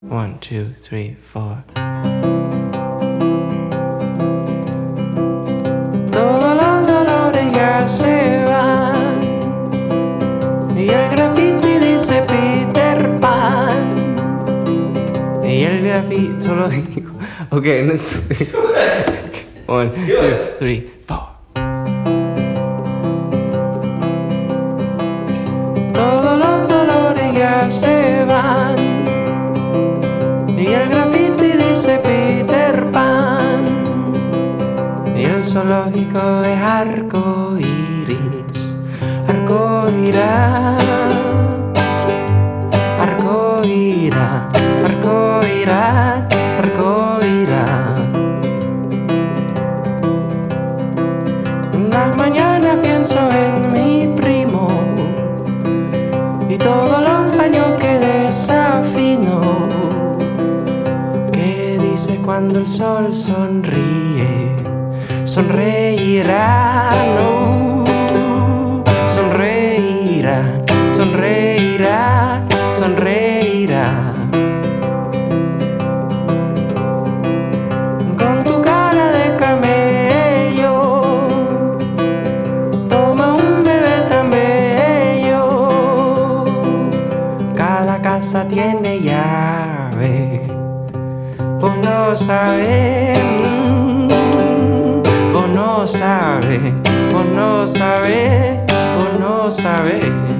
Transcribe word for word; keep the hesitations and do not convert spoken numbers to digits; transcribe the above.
One, two, three, four. Todos los dolores ya se van y el graffiti dice Peter Pan. Y el graffiti solo digo. Ok, no estoy. One, two, three, four. Todos los dolores ya se van y el graffiti dice Peter Pan. Y el zoológico es arco iris, arco irá, arco irá, arco irá, arco irá. Una mañana pienso en mi primo y todos los años que desafino, que dice cuando el sol sonríe, sonreirá, no, sonreirá, sonreirá, sonreirá. Con tu cara de camello, toma un bebé tan bello. Cada casa tiene llave, vos no sabés, vos no sabés, vos no sabés, vos no sabés.